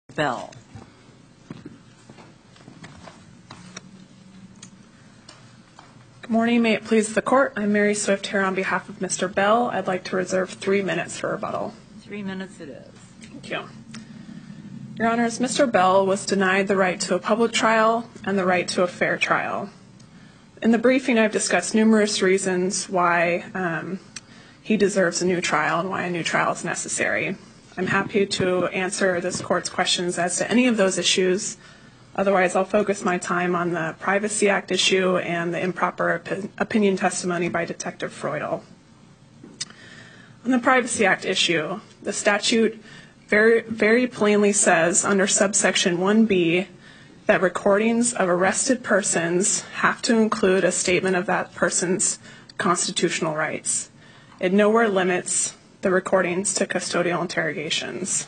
Bell. Good morning. May it please the court. I'm Mary Swift here on behalf of Mr. Bell. I'd like to reserve 3 minutes for rebuttal. 3 minutes it is. Thank you. Your Honors, Mr. Bell was denied the right to a public trial and the right to a fair trial. In the briefing, I've discussed numerous reasons why he deserves a new trial and why a new trial is necessary. I'm happy to answer this court's questions as to any of those issues. Otherwise, I'll focus my time on the Privacy Act issue and the improper opinion testimony by Detective Freudel. On the Privacy Act issue, the statute very plainly says under subsection 1B that recordings of arrested persons have to include a statement of that person's constitutional rights. It nowhere limits the recordings to custodial interrogations.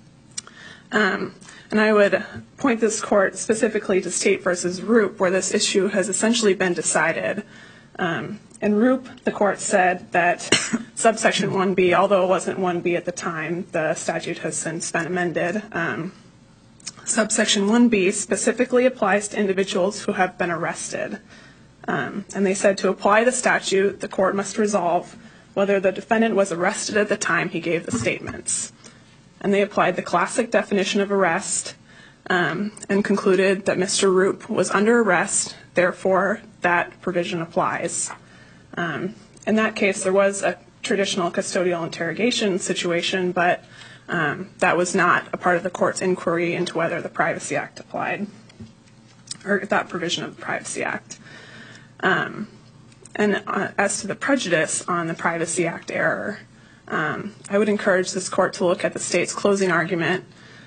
And I would point this court specifically to State v. Roop, where this issue has essentially been decided. In Roop, the court said that subsection 1B, although it wasn't 1B at the time, the statute has since been amended. Subsection 1B specifically applies to individuals who have been arrested. And they said to apply the statute, the court must resolve whether the defendant was arrested at the time he gave the statements. And they applied the classic definition of arrest and concluded that Mr. Roop was under arrest, therefore that provision applies. In that case, there was a traditional custodial interrogation situation, but that was not a part of the court's inquiry into whether the Privacy Act applied, or that provision of the Privacy Act. And as to the prejudice on the Privacy Act error, I would encourage this court to look at the state's closing argument.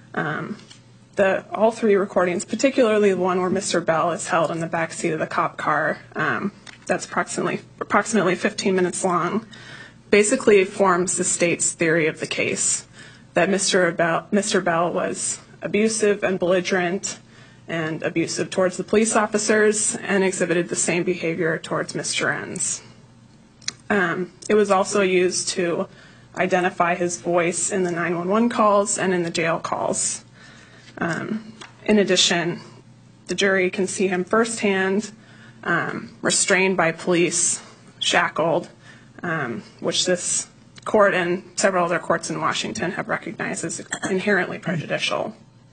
All three recordings, particularly the one where Mr. Bell is held in the backseat of the cop car, that's approximately 15 minutes long, basically forms the state's theory of the case, that Mr. Bell was abusive and belligerent and abusive towards the police officers and exhibited the same behavior towards Mr. Enns. It was also used to identify his voice in the 911 calls and in the jail calls. In addition, the jury can see him firsthand, restrained by police, shackled, which this court and several other courts in Washington have recognized as inherently prejudicial.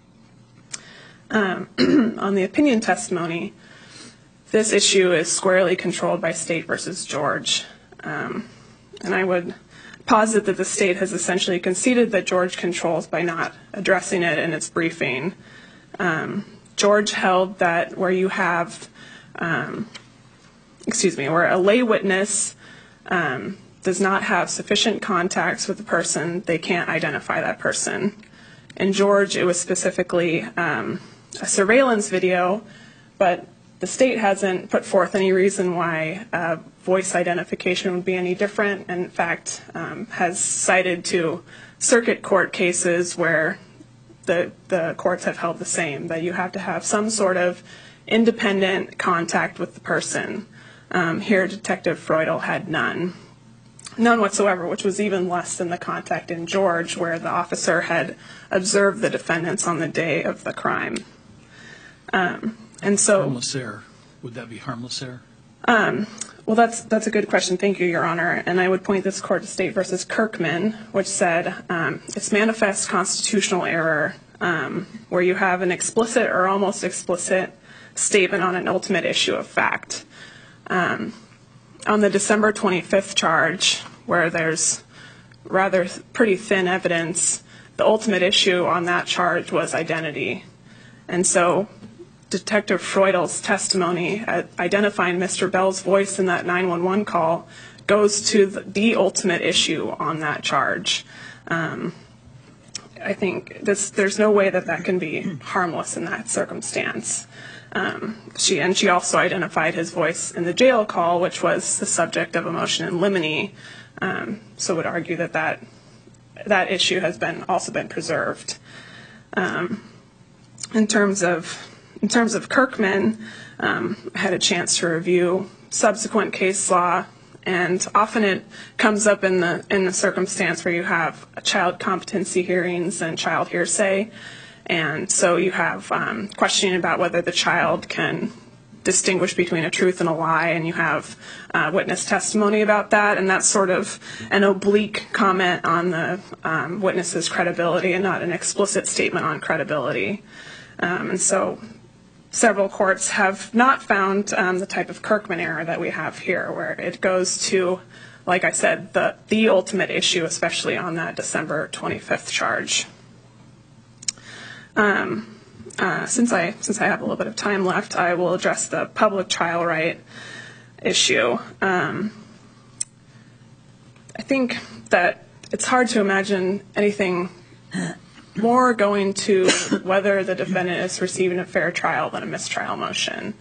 On the opinion testimony, this issue is squarely controlled by State v. George. And I would posit that the state has essentially conceded that George controls by not addressing it in its briefing. George held that where you have, where a lay witness does not have sufficient contacts with the person, they can't identify that person. In George, it was specifically a surveillance video, but the state hasn't put forth any reason why voice identification would be any different, and in fact has cited to circuit court cases where the courts have held the same, that you have to have some sort of independent contact with the person. Here, Detective Freudel had none whatsoever, which was even less than the contact in George, where the officer had observed the defendants on the day of the crime. And so, harmless error. Would that be harmless error? Well, that's a good question. Thank you, Your Honor. And I would point this court to State v. Kirkman, which said it's manifest constitutional error where you have an explicit or almost explicit statement on an ultimate issue of fact. On the December 25th charge, where there's rather pretty thin evidence, the ultimate issue on that charge was identity. And so Detective Freudel's testimony identifying Mr. Bell's voice in that 911 call goes to the ultimate issue on that charge. I think there's no way that can be harmless in that circumstance. She also identified his voice in the jail call, which was the subject of a motion in limine, so would argue that issue has also been preserved. In terms of Kirkman, I had a chance to review subsequent case law, and often it comes up in the circumstance where you have child competency hearings and child hearsay, And so you have questioning about whether the child can distinguish between a truth and a lie, and you have witness testimony about that, and that's sort of an oblique comment on the witness's credibility and not an explicit statement on credibility. And so several courts have not found the type of Kirkman error that we have here, where it goes to, like I said, the ultimate issue, especially on that December 25th charge. Since I have a little bit of time left, I will address the public trial right issue. I think that it's hard to imagine anything more going to whether the defendant is receiving a fair trial than a mistrial motion.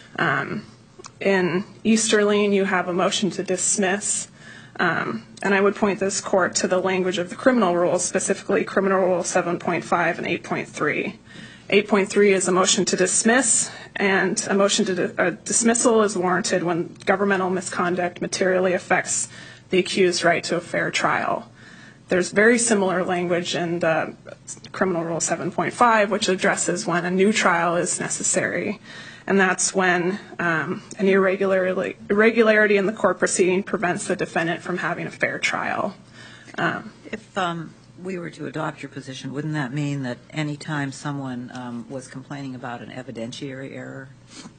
In Easterling, you have a motion to dismiss, and I would point this court to the language of the criminal rules, specifically Criminal Rule 7.5 and 8.3. 8.3 is a motion to dismiss, and a motion to dismissal is warranted when governmental misconduct materially affects the accused's right to a fair trial. There's very similar language in the Criminal Rule 7.5, which addresses when a new trial is necessary, and that's when an irregularity in the court proceeding prevents the defendant from having a fair trial. If we were to adopt your position, wouldn't that mean that any time someone was complaining about an evidentiary error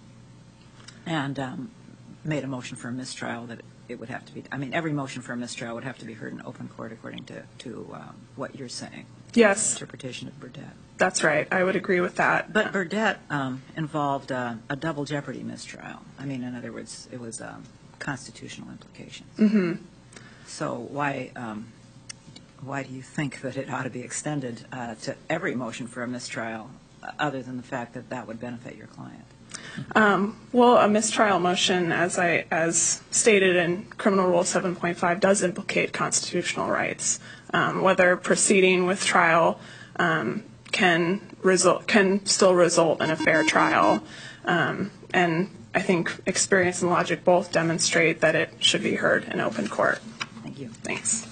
and made a motion for a mistrial, that it would have to be, I mean, every motion for a mistrial would have to be heard in open court according to what you're saying? Yes. Interpretation of Burdett. That's right. I would agree with that. But Burdett involved a double jeopardy mistrial. I mean, in other words, it was constitutional implications. Mm-hmm. So why do you think that it ought to be extended to every motion for a mistrial, other than the fact that that would benefit your client? Well, a mistrial motion, as stated in Criminal Rule 7.5, does implicate constitutional rights. Whether proceeding with trial can still result in a fair trial, and I think experience and logic both demonstrate that it should be heard in open court. Thank you. Thanks.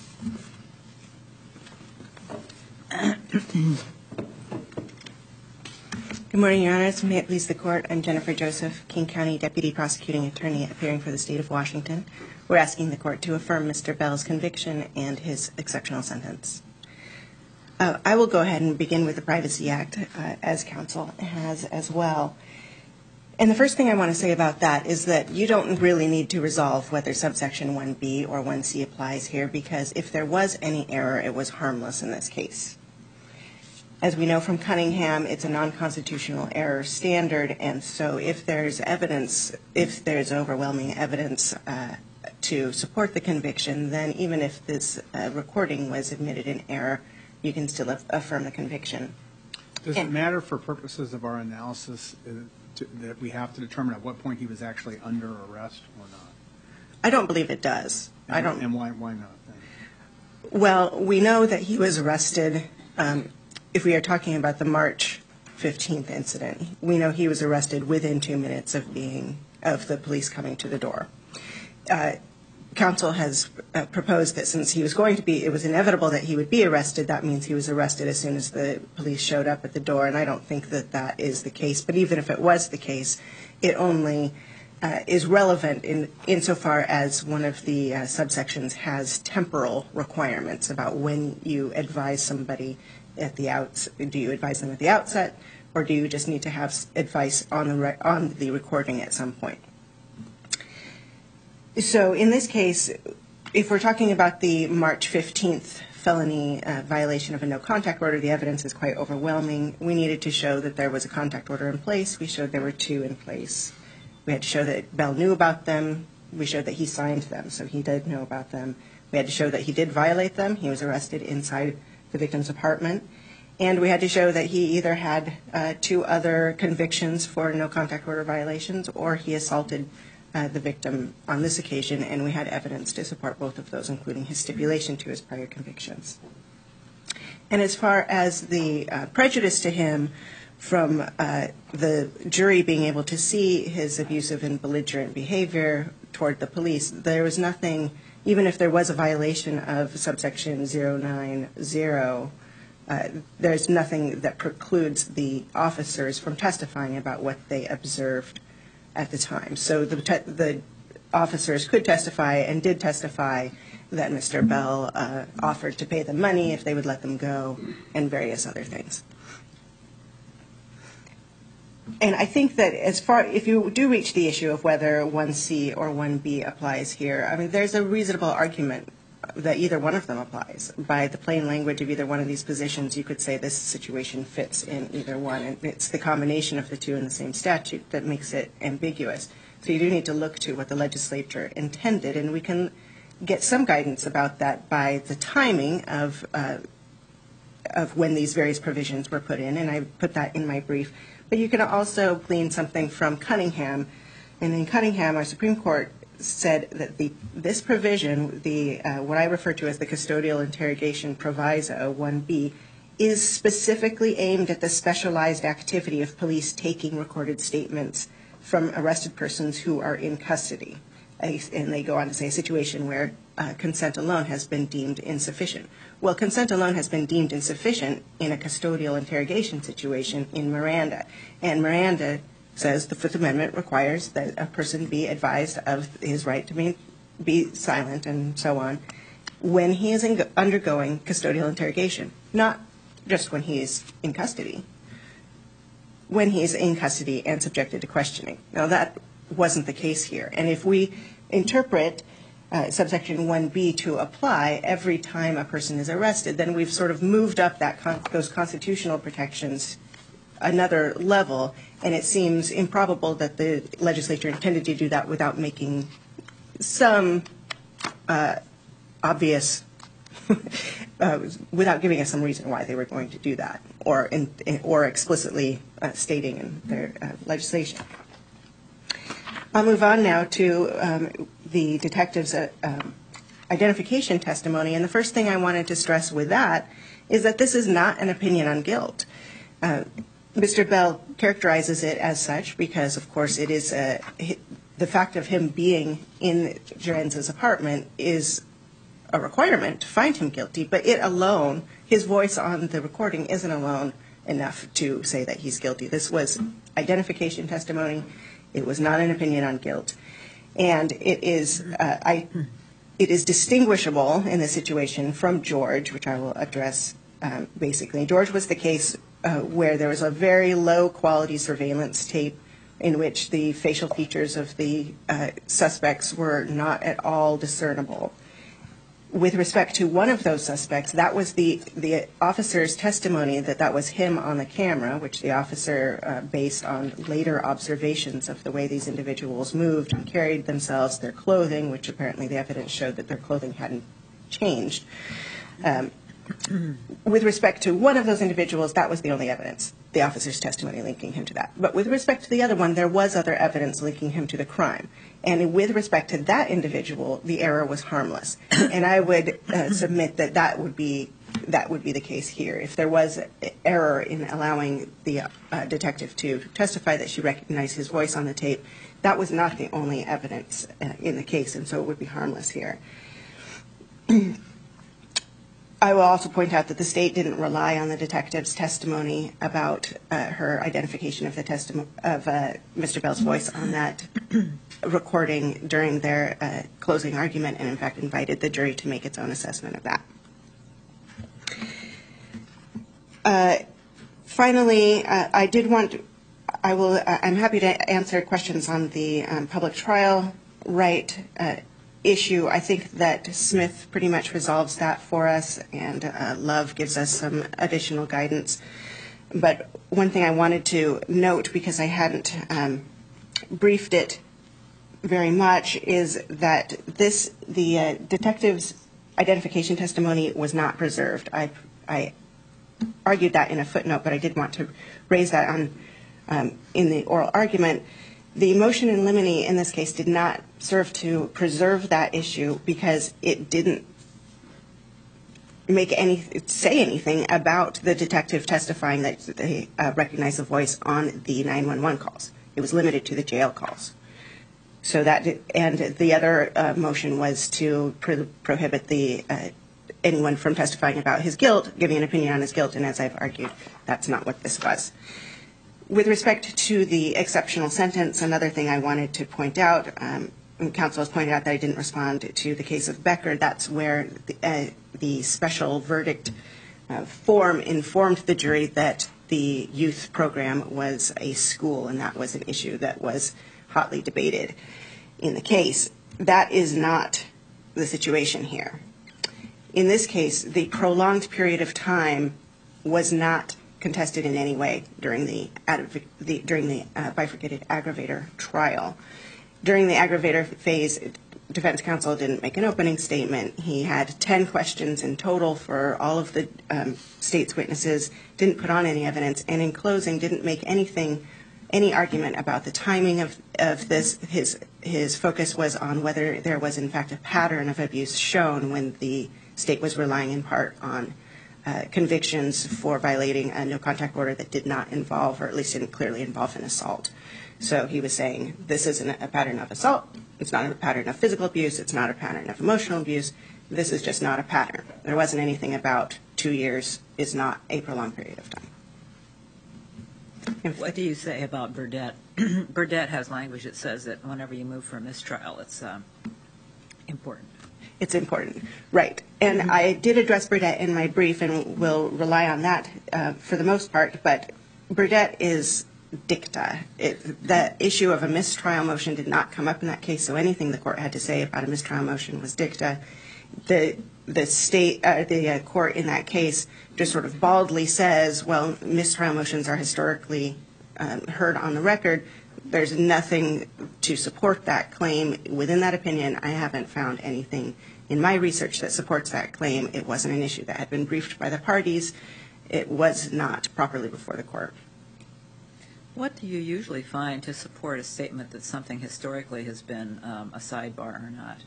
Good morning, Your Honors. May it please the Court, I'm Jennifer Joseph, King County Deputy Prosecuting Attorney appearing for the State of Washington. We're asking the Court to affirm Mr. Bell's conviction and his exceptional sentence. I will go ahead and begin with the Privacy Act, as counsel has as well. And the first thing I want to say about that is that you don't really need to resolve whether subsection 1B or 1C applies here, because if there was any error, it was harmless in this case. As we know from Cunningham, it's a non-constitutional error standard, and so if there's evidence, if there's overwhelming evidence to support the conviction, then even if this recording was admitted in error, you can still affirm the conviction. Does it matter for purposes of our analysis that we have to determine at what point he was actually under arrest or not? I don't believe it does. And why not then? Well, we know that he was arrested. If we are talking about the March 15th incident, we know he was arrested within 2 minutes of the police coming to the door. Counsel has proposed that since he was going to be, it was inevitable that he would be arrested, that means he was arrested as soon as the police showed up at the door, and I don't think that that is the case. But even if it was the case, it only is relevant insofar as one of the subsections has temporal requirements about when you advise somebody at the outset. Do you advise them at the outset, or do you just need to have advice on the recording at some point? So in this case, if we're talking about the March 15th felony violation of a no-contact order, the evidence is quite overwhelming. We needed to show that there was a contact order in place. We showed there were 2 in place. We had to show that Bell knew about them. We showed that he signed them, so he did know about them. We had to show that he did violate them. He was arrested inside the victim's apartment. And we had to show that he either had 2 other convictions for no-contact order violations, or he assaulted the victim on this occasion, and we had evidence to support both of those, including his stipulation to his prior convictions. And as far as the prejudice to him from the jury being able to see his abusive and belligerent behavior toward the police, there was nothing, even if there was a violation of subsection 090, there's nothing that precludes the officers from testifying about what they observed at the time. So the officers could testify and did testify that Mr. Bell offered to pay them money if they would let them go, and various other things. And I think that if you do reach the issue of whether 1C or 1B applies here, I mean, there's a reasonable argument that either one of them applies. By the plain language of either one of these positions, you could say this situation fits in either one, and it's the combination of the two in the same statute that makes it ambiguous. So you do need to look to what the legislature intended, and we can get some guidance about that by the timing of when these various provisions were put in, and I put that in my brief. But you can also glean something from Cunningham, and in Cunningham, our Supreme Court said that this provision, what I refer to as the custodial interrogation proviso, 1B, is specifically aimed at the specialized activity of police taking recorded statements from arrested persons who are in custody. And they go on to say a situation where consent alone has been deemed insufficient. Well, consent alone has been deemed insufficient in a custodial interrogation situation in Miranda. And Miranda says the Fifth Amendment requires that a person be advised of his right to be silent and so on when he is undergoing custodial interrogation, not just when he is in custody, when he is in custody and subjected to questioning. Now, that wasn't the case here. And if we interpret subsection 1B to apply every time a person is arrested, then we've sort of moved up those constitutional protections another level, and it seems improbable that the legislature intended to do that without making some obvious, without giving us some reason why they were going to do that, or explicitly stating in their legislation. I'll move on now to the detective's identification testimony, and the first thing I wanted to stress with that is that this is not an opinion on guilt. Mr. Bell characterizes it as such because, of course, it is the fact of him being in Jerenz's apartment is a requirement to find him guilty, but it alone, his voice on the recording isn't alone enough to say that he's guilty. This was identification testimony. It was not an opinion on guilt. And it is distinguishable in this situation from George, which I will address basically. George was the case where there was a very low-quality surveillance tape in which the facial features of the suspects were not at all discernible. With respect to one of those suspects, that was the officer's testimony that was him on the camera, which the officer based on later observations of the way these individuals moved and carried themselves, their clothing, which apparently the evidence showed that their clothing hadn't changed. With respect to one of those individuals, that was the only evidence, the officer's testimony linking him to that. But with respect to the other one, there was other evidence linking him to the crime. And with respect to that individual, the error was harmless. And I would submit that that would be the case here. If there was error in allowing the detective to testify that she recognized his voice on the tape, that was not the only evidence in the case, and so it would be harmless here. I will also point out that the state didn't rely on the detective's testimony about her identification of Mr. Bell's voice on that recording during their closing argument, and in fact invited the jury to make its own assessment of that. Finally, I'm happy to answer questions on the public trial right issue. I think that Smith pretty much resolves that for us, and Love gives us some additional guidance. But one thing I wanted to note, because I hadn't briefed it very much, is that the detective's identification testimony was not preserved. I argued that in a footnote, but I did want to raise that in the oral argument. The motion in limine in this case did not serve to preserve that issue because it didn't say anything about the detective testifying that they recognized the voice on the 911 calls. It was limited to the jail calls. And the other motion was to prohibit the anyone from testifying about his guilt, giving an opinion on his guilt, and as I've argued, that's not what this was. With respect to the exceptional sentence, another thing I wanted to point out, counsel has pointed out that I didn't respond to the case of Becker. That's where the special verdict form informed the jury that the youth program was a school, and that was an issue that was hotly debated in the case. That is not the situation here. In this case, the prolonged period of time was not contested in any way during the bifurcated aggravator trial. During the aggravator phase, defense counsel didn't make an opening statement. He had 10 questions in total for all of the state's witnesses, didn't put on any evidence, and in closing didn't make any argument about the timing of this. His focus was on whether there was in fact a pattern of abuse shown when the state was relying in part on convictions for violating a no-contact order that did not involve, or at least didn't clearly involve, an assault. So he was saying this isn't a pattern of assault, it's not a pattern of physical abuse, it's not a pattern of emotional abuse, this is just not a pattern. There wasn't anything about 2 years is not a prolonged period of time. What do you say about Burdett? Burdett has language that says that whenever you move for a mistrial, it's important. It's important, right. And I did address Burdett in my brief and will rely on that for the most part, but Burdett is dicta. The issue of a mistrial motion did not come up in that case, so anything the court had to say about a mistrial motion was dicta. The court in that case just sort of baldly says, well, mistrial motions are historically heard on the record. There's nothing to support that claim within that opinion. I haven't found anything in my research that supports that claim. It wasn't an issue that had been briefed by the parties. It was not properly before the court. What do you usually find to support a statement that something historically has been a sidebar or not?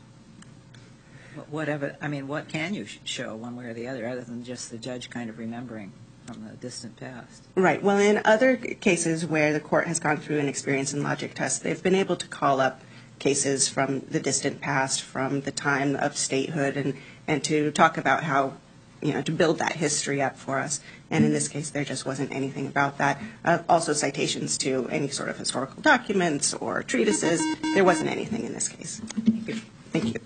What can you show one way or the other than just the judge kind of remembering from the distant past? Right. Well, in other cases where the court has gone through an experience and logic test, they've been able to call up cases from the distant past, from the time of statehood, and to talk about how, to build that history up for us. And in this case, there just wasn't anything about that. Also citations to any sort of historical documents or treatises. There wasn't anything in this case. Thank you. Thank you.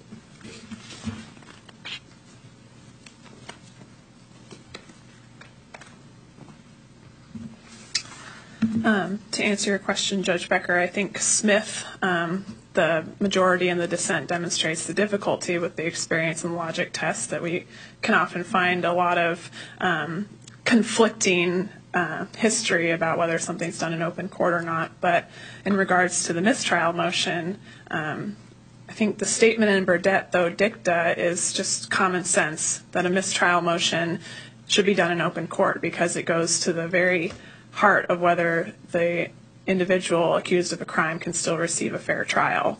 To answer your question, Judge Becker, I think Smith, the majority and the dissent, demonstrates the difficulty with the experience and logic test, that we can often find a lot of conflicting history about whether something's done in open court or not. But in regards to the mistrial motion, I think the statement in Burdett, though dicta, is just common sense, that a mistrial motion should be done in open court because it goes to the very heart of whether the individual accused of a crime can still receive a fair trial.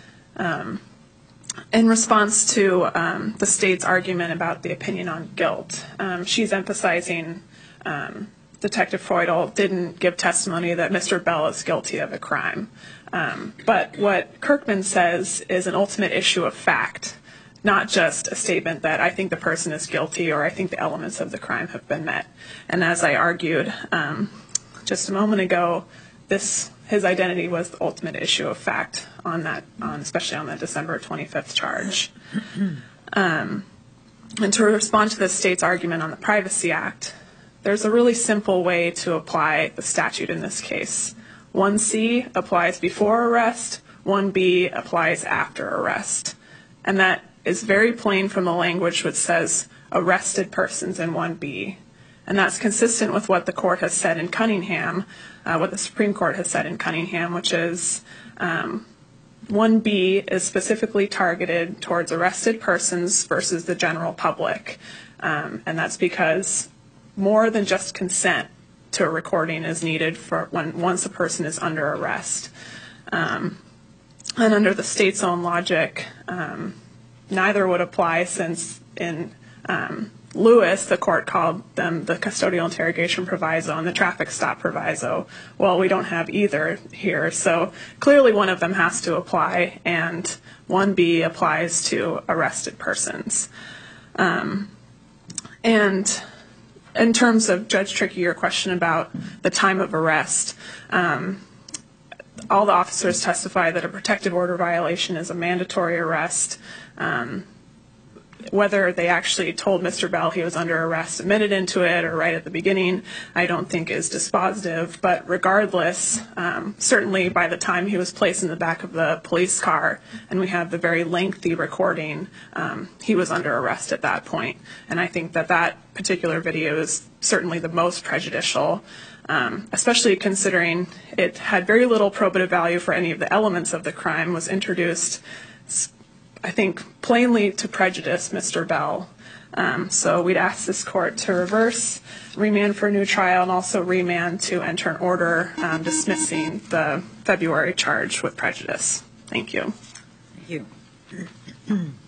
In response to the state's argument about the opinion on guilt, she's emphasizing Detective Feudal didn't give testimony that Mr. Bell is guilty of a crime. But what Kirkman says is an ultimate issue of fact, not just a statement that I think the person is guilty or I think the elements of the crime have been met. And as I argued just a moment ago, his identity was the ultimate issue of fact on that, especially on that December 25th charge. And to respond to the state's argument on the Privacy Act, there's a really simple way to apply the statute in this case. 1C applies before arrest, 1B applies after arrest. And that is very plain from the language which says arrested persons in 1B. And that's consistent with what the court has said in Cunningham, what the Supreme Court has said in Cunningham, which is 1B is specifically targeted towards arrested persons versus the general public. And that's because more than just consent to a recording is needed for once a person is under arrest. And under the state's own logic, neither would apply, since in Lewis, the court called them the custodial interrogation proviso and the traffic stop proviso. Well, we don't have either here, so clearly one of them has to apply, and 1B applies to arrested persons. And in terms of, Judge Trickey, your question about the time of arrest, all the officers testify that a protective order violation is a mandatory arrest. Whether they actually told Mr. Bell he was under arrest, admitted into it, or right at the beginning, I don't think is dispositive. But regardless, certainly by the time he was placed in the back of the police car, and we have the very lengthy recording, he was under arrest at that point. And I think that that particular video is certainly the most prejudicial, especially considering it had very little probative value for any of the elements of the crime, was introduced, I think, plainly to prejudice Mr. Bell. So we'd ask this court to reverse, remand for a new trial, and also remand to enter an order dismissing the February charge with prejudice. Thank you. Thank you.